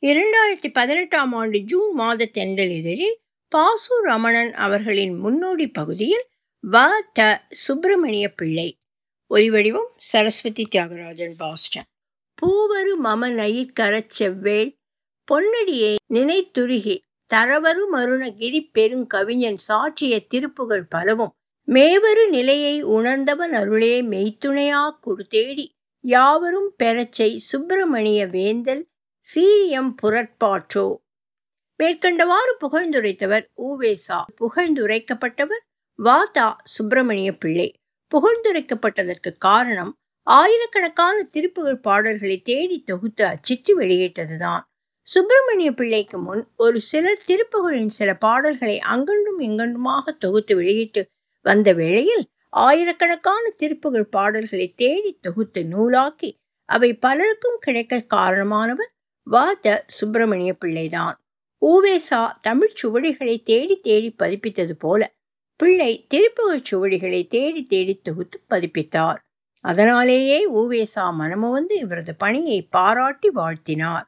2018ஆம் ஆண்டு ஜூன் மாத தென்றல் இதழில் பாசு ரமணன் அவர்களின் முன்னோடி பகுதியில் வ. த. சுப்பிரமணிய பிள்ளை. ஒலிவடிவம் சரஸ்வதி தியாகராஜன், பாஸ்டன். பூவரு மம நயிற்கரச் செவ்வேள் பொன்னடியை நினைத்துருகி தரவரு மருண கிரிப் பெருங் கவிஞன் சாற்றிய திருப்புகழ் பலவும் மேவரு நிலையை உணர்ந்தவன் அருளே மெய்த்துணையாக் கொடுத்தேடி யாவரும் பெறச்செய் சுப்பிரமணிய வேந்தல் சீரியம் புறற்பாற்றோ. மேற்கண்டவாறு புகழ்ந்துரைத்தவர் உ.வே.சா. புகழ்ந்துரைக்கப்பட்டவர் வ. த. சுப்பிரமணிய பிள்ளை. புகழ்ந்துரைக்கப்பட்டதற்கு காரணம் ஆயிரக்கணக்கான திருப்புகழ் பாடல்களை தேடி தொகுத்து அச்சிட்டு வெளியிட்டதுதான். சுப்பிரமணிய பிள்ளைக்கு முன் ஒரு சிலர் திருப்புகழின் சில பாடல்களை அங்கன்றும் இங்கன்றுமாக தொகுத்து வெளியிட்டு வந்த வேளையில் ஆயிரக்கணக்கான திருப்புகழ் பாடல்களை தேடி தொகுத்து நூலாக்கி அவை பலருக்கும் கிடைக்க காரணமானவர் வ. த. சுப்பிரமணிய பிள்ளைதான். உ.வே.சா. தமிழ் சுவடிகளை தேடி தேடி பதிப்பித்தது போல பிள்ளை திருப்புகழ் சுவடிகளை தேடி தேடி தொகுத்து பதிப்பித்தார். அதனாலேயே உ.வே.சா. மனமுவந்து இவரது பணியை பாராட்டி வாழ்த்தினார்.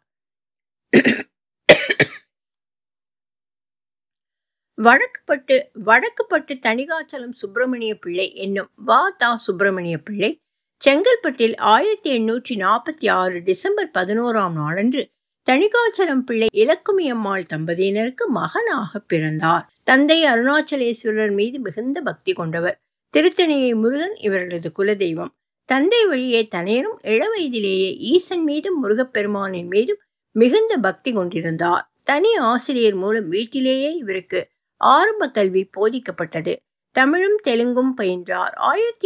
வடக்குப்பட்டு தணிகாச்சலம் சுப்பிரமணிய பிள்ளை என்னும் வ. த. சுப்பிரமணிய பிள்ளை செங்கல்பட்டில் 1846 டிசம்பர் 11ஆம் நாளன்று தணிகாச்சலம் பிள்ளை இலக்குமியம்மாள் தம்பதியினருக்கு மகனாக பிறந்தார். தந்தை அருணாச்சலேஸ்வரர் மீது மிகுந்த பக்தி கொண்டவர். திருத்தணியை முருகன் இவர்களது குலதெய்வம். தந்தை வழியே தனையரும் இளவயதிலேயே ஈசன் மீதும் முருகப்பெருமானின் மீதும் மிகுந்த பக்தி கொண்டிருந்தார். தனி ஆசிரியர் மூலம் வீட்டிலேயே இவருக்கு ஆரம்ப கல்வி போதிக்கப்பட்டது. தமிழும் தெலுங்கும் பயின்றார்.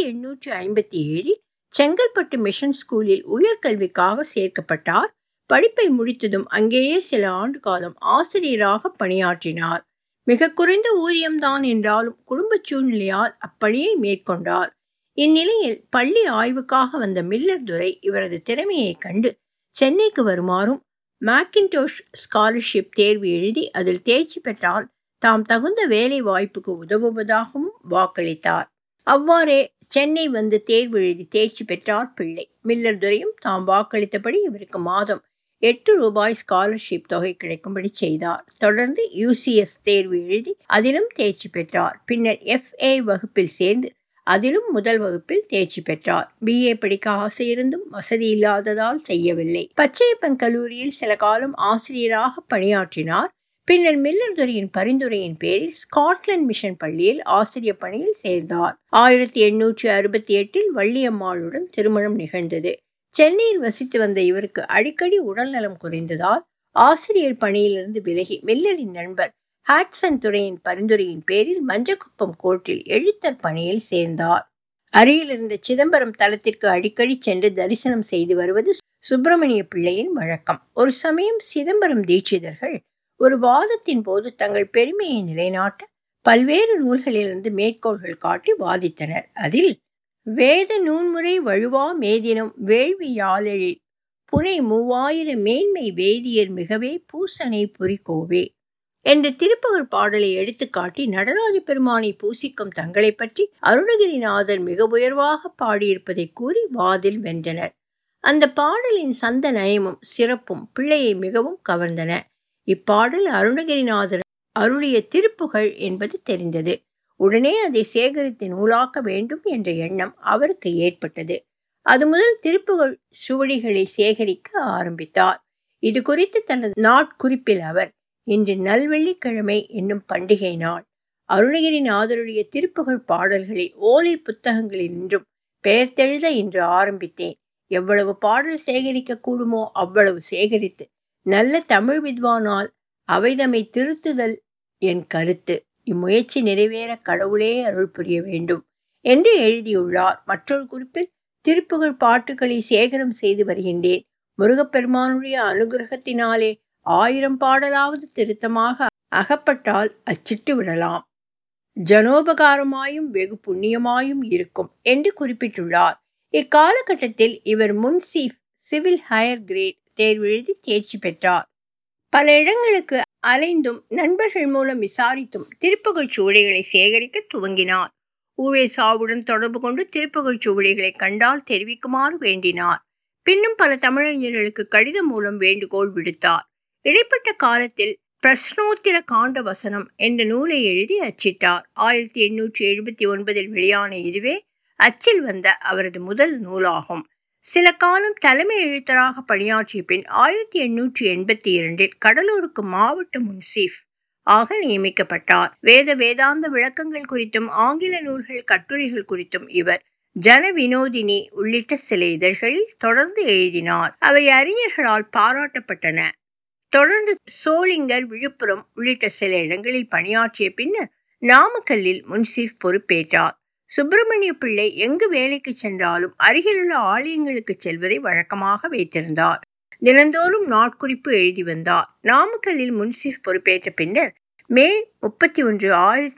1857 செங்கல்பட்டு மிஷன் ஸ்கூலில் உயர்கல்விக்காக சேர்க்கப்பட்டார். படிப்பை முடித்ததும் அங்கேயே சில ஆண்டு காலம் ஆசிரியராக பணியாற்றினார். மிக குறைந்த ஊதியம்தான் என்றாலும் குடும்ப சூழ்நிலையால் அப்பணியை மேற்கொண்டார். இந்நிலையில் பள்ளி ஆய்வுக்காக வந்த மில்லர் துரை இவரது திறமையை கண்டு சென்னைக்கு வருமாறும் மேக்கின்டோஷ் ஸ்காலர்ஷிப் தேர்வு எழுதி அதில் தேர்ச்சி பெற்றால் தாம் தகுந்த வேலை வாய்ப்புக்கு உதவுவதாகவும் வாக்களித்தார். அவ்வாறே சென்னை வந்து தேர்வு எழுதி தேர்ச்சி பெற்றார் பிள்ளை. மில்லர் துரையும் தாம் வாக்களித்தபடி இவருக்கு மாதம் 8 ரூபாய் ஸ்காலர்ஷிப் தொகை கிடைக்கும்படி செய்தார். தொடர்ந்து UCS தேர்வு எழுதி அதிலும் தேர்ச்சி பெற்றார். பின்னர் FA வகுப்பில் சேர்ந்து அதிலும் முதல் வகுப்பில் தேர்ச்சி பெற்றார். BA படிக்க ஆசை இருந்தும் வசதி இல்லாததால் செய்யவில்லை. பச்சையப்பன் கல்லூரியில் சில காலம் ஆசிரியராக பணியாற்றினார். பின்னர் மில்லர் துரையின் பரிந்துரையின் பேரில் ஸ்காட்லாந்து மிஷன் பள்ளியில் ஆசிரியர் பணியில் சேர்ந்தார். 1868 வள்ளியம்மாளுடன் திருமணம் நிகழ்ந்தது. சென்னையில் வசித்து வந்த இவருக்கு அடிக்கடி உடல்நலம் குறைந்ததால் ஆசிரியர் பணியிலிருந்து விலகி மில்லரின் நண்பர் ஹாட்சன் துரையின் பரிந்துரையின் பேரில் மஞ்சக்குப்பம் கோர்ட்டில் எழுத்தர் பணியில் சேர்ந்தார். அருகில் இருந்த சிதம்பரம் தலத்திற்கு அடிக்கடி சென்று தரிசனம் செய்து வருவது சுப்பிரமணிய பிள்ளையின் வழக்கம். ஒரு சமயம் சிதம்பரம் தீட்சிதர்கள் ஒரு வாதத்தின் போது தங்கள் பெருமையை நிலைநாட்ட பல்வேறு நூல்களிலிருந்து மேற்கோள்கள் காட்டி வாதித்தனர். அதில் வேத நூன்முறை வழுவா மேதினம் வேள்வி யாழெழில் புனை 3000 மேன்மை வேதியர் மிகவே பூசனை புரிகோவே என்ற திருப்புகழ் பாடலை எடுத்துக்காட்டி நடராஜ பெருமானை பூசிக்கும் தங்களை பற்றி அருணகிரிநாதர் மிக உயர்வாக பாடியிருப்பதை கூறி வாதில் வென்றனர். அந்த பாடலின் சந்த நயமும் சிறப்பும் பிள்ளையை மிகவும் கவர்ந்தன. இப்பாடல் அருணகிரிநாதர் அருளிய திருப்புகழ் என்பது தெரிந்தது. உடனே அதை சேகரித்து நூலாக்க வேண்டும் என்ற எண்ணம் அவருக்கு ஏற்பட்டது. அது முதல் திருப்புகழ் சுவடிகளை சேகரிக்க ஆரம்பித்தார். இது குறித்து தனது நாட்குறிப்பில் அவர், இன்று நல்வெள்ளிக்கிழமை என்னும் பண்டிகை நாள். அருணகிரிநாதருடைய திருப்புகழ் பாடல்களை ஓலை புத்தகங்களில் நின்றும் பெயர்த்தெழுத இன்று ஆரம்பித்தேன். எவ்வளவு பாடல் சேகரிக்க கூடுமோ அவ்வளவு சேகரித்து நல்ல தமிழ் வித்வானால் அவைதமை திருத்துதல் என் கருத்து. இம்முயற்சி நிறைவேற கடவுளே அருள் புரிய வேண்டும் என்று எழுதியுள்ளார். மற்றொரு குறிப்பில் திருப்புகழ் பாட்டுக்களை சேகரம் செய்து வருகின்றேன். முருகப்பெருமானுடைய அனுகிரகத்தினாலே 1000 பாடலாவது திருத்தமாக அகப்பட்டால் அச்சிட்டு விடலாம். ஜனோபகாரமாயும் வெகு புண்ணியமாயும் இருக்கும் என்று குறிப்பிட்டுள்ளார். இக்காலகட்டத்தில் இவர் முன்சீஃப் சிவில் ஹையர் கிரேட் தேர்வு எழுதி தேர்ச்சி பெற்றார். பல இடங்களுக்கு அலைந்தும் நண்பர்கள் மூலம் விசாரித்தும் திருப்புகழ் சுவடிகளை சேகரிக்க துவங்கினார். உ.வே.சாவுடன் தொடர்பு கொண்டு திருப்புகழ் சுவடிகளை கண்டால் தெரிவிக்குமாறு வேண்டினார். பின்னும் பல தமிழறிஞர்களுக்கு கடிதம் மூலம் வேண்டுகோள் விடுத்தார். இடைப்பட்ட காலத்தில் பிரஸ்னோத்திர காண்ட வசனம் என்ற நூலை எழுதி அச்சிட்டார். 1879 வெளியான இதுவே அச்சில் வந்த அவரது முதல் நூலாகும். சில காலம் தலைமை எழுத்தராக பணியாற்றிய பின் 1882 கடலூருக்கு மாவட்ட முன்சீஃப் ஆக நியமிக்கப்பட்டார். வேதாந்த விளக்கங்கள் குறித்தும் ஆங்கில நூல்கள் கட்டுரைகள் குறித்தும் இவர் ஜன வினோதினி உள்ளிட்ட சில இதழ்களில் தொடர்ந்து எழுதினார். அவை அறிஞர்களால் பாராட்டப்பட்டன. தொடர்ந்து சோளிங்கர், விழுப்புரம் உள்ளிட்ட சில இடங்களில் பணியாற்றிய பின்னர் நாமக்கல்லில் முன்சீஃப் பொறுப்பேற்றார். சுப்பிரமணிய பிள்ளை எங்கு வேலைக்கு சென்றாலும் அருகிலுள்ள ஆலயங்களுக்கு செல்வதை வழக்கமாக வைத்திருந்தார். தினந்தோறும் நாட்குறிப்பு எழுதி வந்தார். நாமக்கல்லில் முன்சீஃப் பொறுப்பேற்ற பின்னர் மே 31,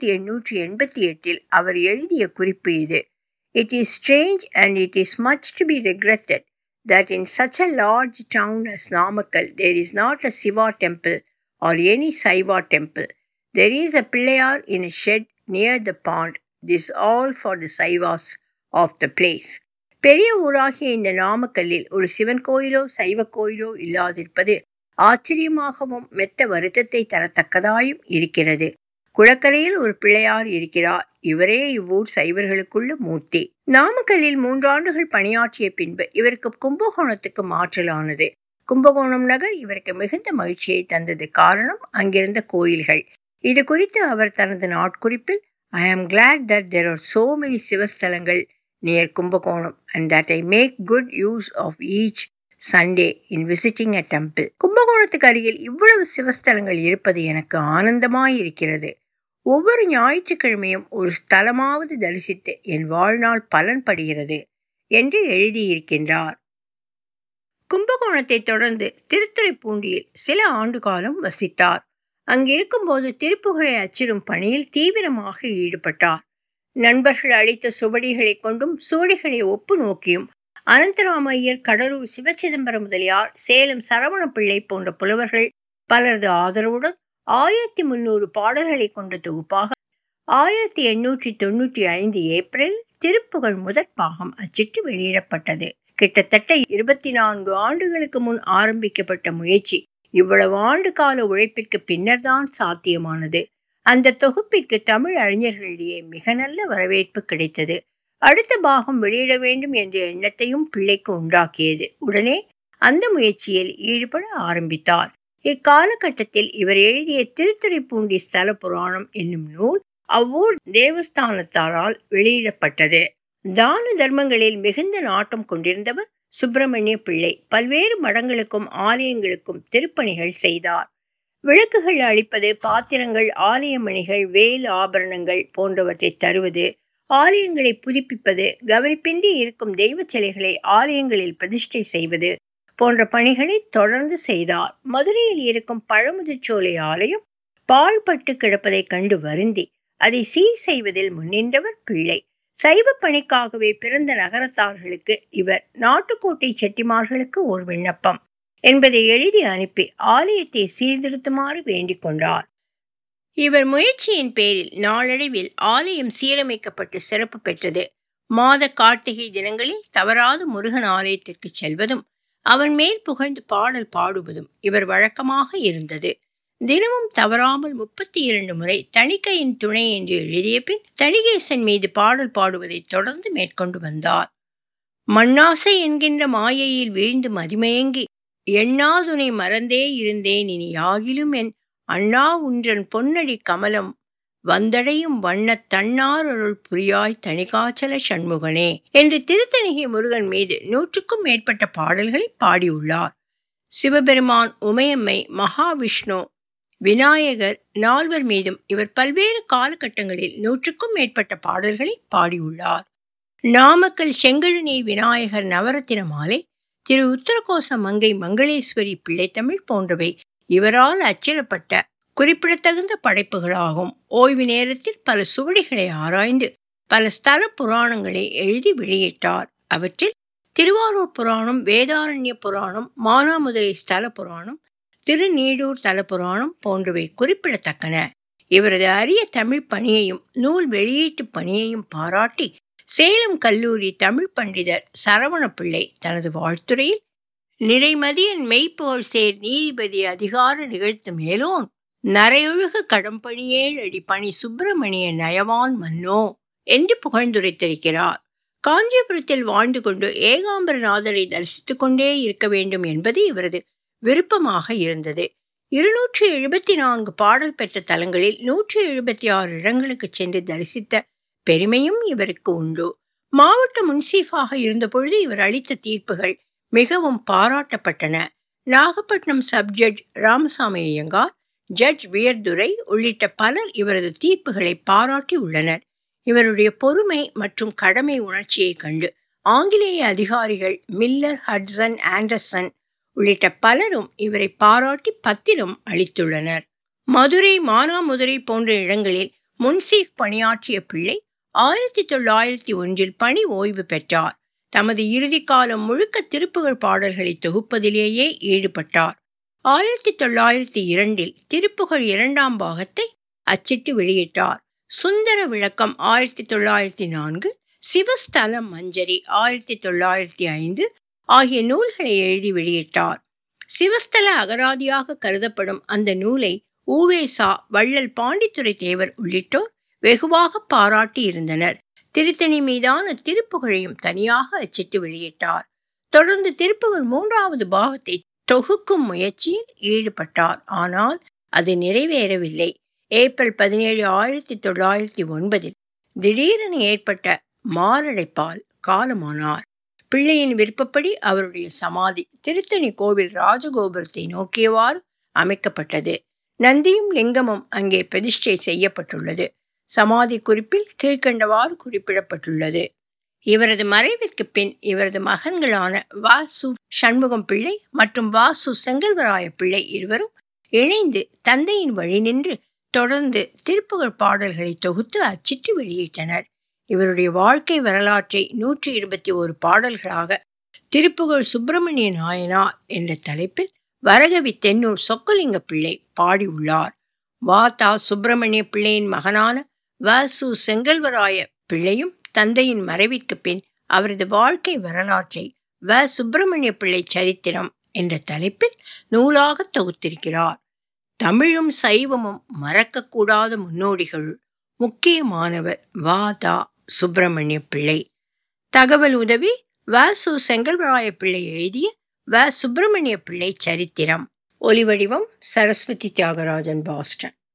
1888 அவர் எழுதிய குறிப்பு இது. It is strange and it is much to be regretted that in such a large town as Namakkal there is not a Siva temple or any Saiva temple. There is a Pillayar in a shed near the pond. This all for the Saivas of the place. பெரிய ஊராகிய இந்த நாமக்கல்லில் ஒரு சிவன் கோயிலோ சைவ கோயிலோ இல்லாதிருப்பது ஆச்சரியமாகவும் மெத்த வருத்தத்தை தரத்தக்கதாயும் இருக்கிறது. குளக்கரையில் ஒரு பிள்ளையார் இருக்கிறார். இவரே இவ்வூர் சைவர்களுக்குள்ள மூர்த்தி. நாமக்கல்லில் 3 ஆண்டுகள் பணியாற்றிய பின்பு இவருக்கு கும்பகோணத்துக்கு மாற்றலானது. கும்பகோணம் நகர் இவருக்கு மிகுந்த மகிழ்ச்சியை தந்தது. காரணம் அங்கிருந்த கோயில்கள். இது குறித்து அவர் தனது நாட்குறிப்பில் I am glad that there are so many சிவஸ்தலங்கள் near Kumbakonam and that I make good use of each Sunday in visiting a temple. கும்பகோணத்துக்கு அருகில் இவ்வளவு சிவஸ்தலங்கள் இருப்பது எனக்கு ஆனந்தமாயிருக்கிறது. ஒவ்வொரு ஞாயிற்றுக்கிழமையும் ஒரு ஸ்தலமாவது தரிசித்து என் வாழ்நாள் பலன் படுகிறது என்று எழுதியிருக்கின்றார். கும்பகோணத்தை தொடர்ந்து திருத்துறைப்பூண்டியில் சில ஆண்டு காலம் வசித்தார். அங்கிருக்கும் போது திருப்புகழை அச்சிடும் பணியில் தீவிரமாக ஈடுபட்டார். நண்பர்கள் அளித்த சுவடிகளை கொண்டும் சுவடிகளை ஒப்பு நோக்கியும் அனந்தராம ஐயர், கடலூர் சிவச்சிதம்பரம் முதலியார், சேலம் சரவண பிள்ளை போன்ற புலவர்கள் பலரது ஆதரவுடன் 1300 பாடல்களை கொண்ட தொகுப்பாக 1895 ஏப்ரல் திருப்புகழ் முதற் பாகம் அச்சிட்டு வெளியிடப்பட்டது. கிட்டத்தட்ட 24 ஆண்டுகளுக்கு முன் ஆரம்பிக்கப்பட்ட முயற்சி இவ்வளவு ஆண்டு கால உழைப்பிற்கு பின்னர் தான் சாத்தியமானது. அந்த தொகுப்பிற்கு தமிழ் அறிஞர்களிடையே மிக நல்ல வரவேற்பு கிடைத்தது. அடுத்த பாகம் வெளியிட வேண்டும் என்ற எண்ணத்தையும் பிள்ளைக்கு உண்டாக்கியது. உடனே அந்த முயற்சியில் ஈடுபட ஆரம்பித்தார். இக்காலகட்டத்தில் இவர் எழுதிய திருத்துறைப்பூண்டி ஸ்தல புராணம் என்னும் நூல் அவ்வூர் தேவஸ்தானத்தாரால் வெளியிடப்பட்டது. தான தர்மங்களில் மிகுந்த நாட்டம் கொண்டிருந்தவர் சுப்பிரமணிய பிள்ளை. பல்வேறு மடங்களுக்கும் ஆலயங்களுக்கும் திருப்பணிகள் செய்தார். விளக்குகள் அளிப்பது, பாத்திரங்கள், ஆலய மணிகள், வேல் ஆபரணங்கள் போன்றவற்றை தருவது, ஆலயங்களை புதுப்பிப்பது, கவனிப்பின்றி இருக்கும் தெய்வ சிலைகளை ஆலயங்களில் பிரதிஷ்டை செய்வது போன்ற பணிகளை தொடர்ந்து செய்தார். மதுரையில் இருக்கும் பழமுதிர்ச்சோலை ஆலயம் பாழ்பட்டு கிடப்பதை கண்டு வருந்தி அதை சீர் செய்வதில் முன்னின்றவர் பிள்ளை. சைவ பணிக்காகவே பிறந்த நகரத்தார்களுக்கு இவர் நாட்டுக்கோட்டை செட்டிமார்களுக்கு ஒரு விண்ணப்பம் என்பதை எழுதி அனுப்பி ஆலயத்தை சீர்திருத்துமாறு வேண்டிக் கொண்டார். இவர் முயற்சியின் பேரில் நாளடைவில் ஆலயம் சீரமைக்கப்பட்டு சிறப்பு பெற்றது. மாத கார்த்திகை தினங்களில் தவறாது முருகன் ஆலயத்திற்கு செல்வதும் அவன் மேல் புகழ்ந்து பாடல் பாடுவதும் இவர் வழக்கமாக இருந்தது. தினமும் தவறாமல் 32 முறை தணிக்கையின் துணை என்று எழுதிய பின் தணிகேசன் மீது பாடல் பாடுவதை தொடர்ந்து மேற்கொண்டு வந்தார். மண்ணாசை என்கின்ற மாயையில் வீழ்ந்து மதிமயங்கி எண்ணாதுனை மறந்தே இருந்தேன் இனி யாகிலும் என் அண்ணா உன்றன் பொன்னடி கமலம் வந்தடையும் வண்ணத் தன்னார் அருள் புரியாய் தணிகாச்சல சண்முகனே என்று திருத்தணிகை முருகன் மீது 100க்கும் மேற்பட்ட பாடல்களை பாடியுள்ளார். சிவபெருமான், உமையம்மை, மகாவிஷ்ணு, விநாயகர் நால்வர் மீதும் இவர் பல்வேறு காலகட்டங்களில் 100க்கும் மேற்பட்ட பாடல்களை பாடியுள்ளார். நாமக்கல் செங்கழுநீர் விநாயகர் நவரத்தின மாலை, திரு உத்தரகோச மங்கை மங்களேஸ்வரி பிள்ளைத்தமிழ் போன்றவை இவரால் அச்சிடப்பட்ட குறிப்பிடத்தகுந்த படைப்புகளாகும். ஓய்வு நேரத்தில் பல சுவடிகளை ஆராய்ந்து பல ஸ்தல புராணங்களை எழுதி வெளியிட்டார். அவற்றில் திருவாரூர் புராணம், வேதாரண்ய புராணம், மானாமதுரை ஸ்தல புராணம், திருநீடூர் தல புராணம் போன்றவை குறிப்பிடத்தக்கன. இவரது அரிய தமிழ் பணியையும் நூல் வெளியீட்டு பணியையும் பாராட்டி சேலம் கல்லூரி தமிழ் பண்டிதர் சரவண பிள்ளை தனது வாழ்த்துரையில் நிறைமதியன் மெய்ப்புகழ் சேர் நீதிபதி அதிகார நிகழ்த்து மேலோன் நரையொழுகு கடம்பணியேழ் அடி பணி சுப்பிரமணிய நயவான் மன்னோ என்று புகழ்ந்துரைத்திருக்கிறார். காஞ்சிபுரத்தில் வாழ்ந்து கொண்டு ஏகாம்பரநாதரை தரிசித்துக் கொண்டே இருக்க வேண்டும் என்பது இவரது விருப்பமாக இருந்தது. 274 பாடல் பெற்ற தலங்களில் 176 இடங்களுக்கு சென்று தரிசித்த பெருமையும் இவருக்கு உண்டு. மாவட்ட முன்சீஃபாக இருந்தபொழுது இவர் அளித்த தீர்ப்புகள் மிகவும் பாராட்டப்பட்டன. நாகப்பட்டினம் சப்ஜட்ஜ் ராமசாமி ஐயங்கார், ஜட்ஜ் வியர்துரை உள்ளிட்ட பலர் இவரது தீர்ப்புகளை பாராட்டி உள்ளனர். இவருடைய பொறுமை மற்றும் கடமை உணர்ச்சியை கண்டு ஆங்கிலேய அதிகாரிகள் மில்லர், ஹட்சன், ஆண்டர்சன் உள்ளிட்ட பலரும் இவரை பாராட்டி பத்திரம் அளித்துள்ளனர். மதுரை, மானாமதுரை போன்ற இடங்களில் முன்சீஃப் பணியாற்றிய பிள்ளை 1901 பணி ஓய்வு பெற்றார். தமது இறுதி காலம் முழுக்க திருப்புகழ் பாடல்களை தொகுப்பதிலேயே ஈடுபட்டார். 1902 திருப்புகழ் 2ஆம் பாகத்தை அச்சிட்டு வெளியிட்டார். சுந்தர விளக்கம் 1904, சிவஸ்தல மஞ்சரி 1905 ஆகிய நூல்களை எழுதி வெளியிட்டார். சிவஸ்தல அகராதியாக கருதப்படும் அந்த நூலை ஊவேசா, வள்ளல் பாண்டித்துரை தேவர் உள்ளிட்டோர் வெகுவாக பாராட்டி இருந்தனர். திருத்தணி மீதான திருப்புகழையும் தனியாக அச்சிட்டு வெளியிட்டார். தொடர்ந்து திருப்புகழ் 3வது பாகத்தை தொகுக்கும் முயற்சியில் ஈடுபட்டார். ஆனால் அது நிறைவேறவில்லை. ஏப்ரல் 17, 1909 திடீரென ஏற்பட்ட மாரடைப்பால் காலமானார். பிள்ளையின் விருப்பப்படி அவருடைய சமாதி திருத்தணி கோவில் ராஜகோபுரத்தை நோக்கியவாறு அமைக்கப்பட்டது. நந்தியும் லிங்கமும் அங்கே பிரதிஷ்டை செய்யப்பட்டுள்ளது. சமாதி குறிப்பில் கீழ்கண்டவாறு குறிப்பிடப்பட்டுள்ளது. இவரது மறைவிற்கு பின் இவரது மகன்களான வாசு சண்முகம் பிள்ளை மற்றும் வாசு செங்கல்வராய பிள்ளை இருவரும் இணைந்து தந்தையின் வழி நின்று தொடர்ந்து திருப்புகழ் பாடல்களை தொகுத்து அச்சிட்டு வெளியிட்டனர். இவருடைய வாழ்க்கை வரலாற்றை 121 பாடல்களாக திருப்புகழ் சுப்பிரமணிய நாயனார் என்ற தலைப்பில் வரகவி தென்னூர் சொக்கலிங்க பிள்ளை பாடியுள்ளார். வ.த. சுப்பிரமணிய பிள்ளையின் மகனான வாசு செங்கல்வராய பிள்ளையும் தந்தையின் மறைவிற்கு பின் அவரது வாழ்க்கை வரலாற்றை வ. சுப்பிரமணிய பிள்ளை சரித்திரம் என்ற தலைப்பில் நூலாக தொகுத்திருக்கிறார். தமிழும் சைவமும் மறக்கக்கூடாத முன்னோடிகளுள் முக்கியமானவர் வ.த. சுப்பிரமணிய பிள்ளை. தகவல் உதவி வாசு செங்கல்வராய பிள்ளை எழுதிய வ. சுப்பிரமணிய பிள்ளை சரித்திரம். ஒலிவடிவம் சரஸ்வதி தியாகராஜன், பாஸ்டன்.